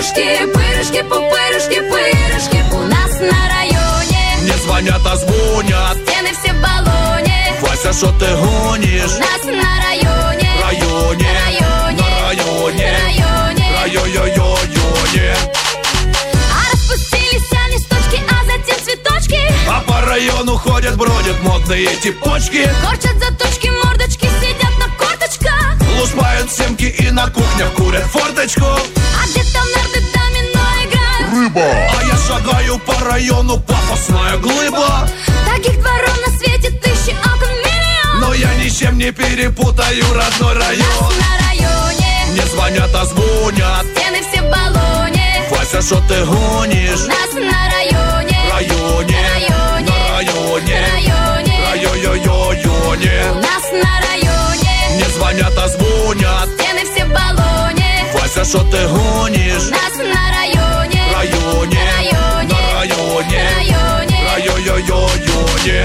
пупырышки, пырышки, пупырышки, пырышки. У нас на районе не звонят, а звонят. Стены все в баллоне. Вася, что ты гонишь? У нас на районе, Районе, районе, на районе, районе, районе. А распустились листочки, а затем цветочки. А по району ходят, бродят модные типочки. Корчат заточки, мордочки, сидят на корточках. Лушпают семки и на кухнях курят форточку. А где-то нарды домино играют. Рыба! А я шагаю по району, пафосная глыба. Таких дворов на свете тысячи, окон миллион. Но я ни с чем не перепутаю родной район. Нас на районе не звонят, а звонят. Стены все в баллоне. Вася, что ты гонишь? Нас на районе, Районе, районе, на районе, районе. районе. У нас на районе не звонят, а звонят. стены все в баллоне. Вася, что ты гонишь? Нас на районе, Районе, районе, на районе, районе. районе.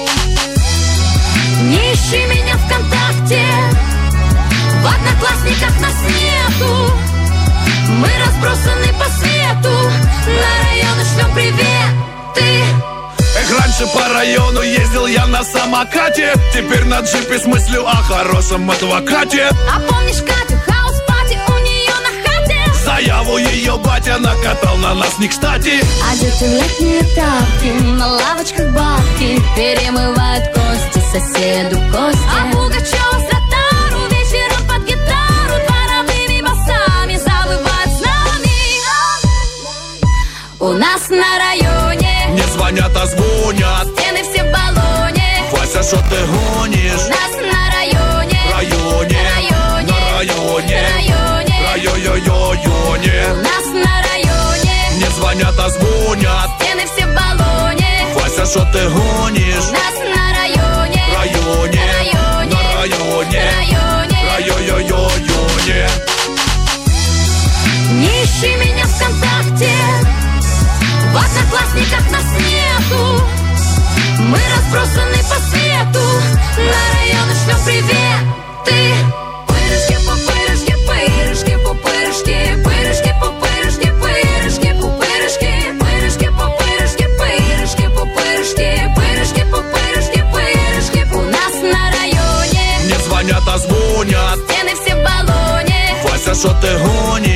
Не ищи меня ВКонтакте, в Одноклассниках нас нету. Мы разбросаны по свету, на районы шлем приветы. Эх, раньше по району ездил я на самокате. Теперь на джипе с мыслью о хорошем адвокате. А помнишь Катю, хаус-пати у нее на хате? Заяву ее батя накатал на нас не кстати. А дети в летние тапки, на лавочках бабки перемывают кости соседу Косте. А Пугачева с ротару вечером под гитару дворовыми басами завывают с нами. У нас на районе не звонят, а звонят. стены все в баллоне. Вася, что ты гонишь? Нас на районе, Районе, районе, на районе, районе. районе. У нас на районе не звонят, а звонят. стены все в баллоне. Вася, что ты гонишь? Нас на районе, Районе, районе, на районе, районе. районе. Не ищи меня ВКонтакте, в Одноклассниках нас нету. Мы разбросаны по свету, на районы шлем приветы. Пырышки, пупырышки, пырышки, пупырышки, пырышки, пупырышки, пырышки, пупырышки, пырышки, пупырышки, пырышки, пупырышки, пырышки, пупырышки, пырышки. У нас на районе не звонят, а звонят. стены все в баллоне. Вася, что ты гонишь?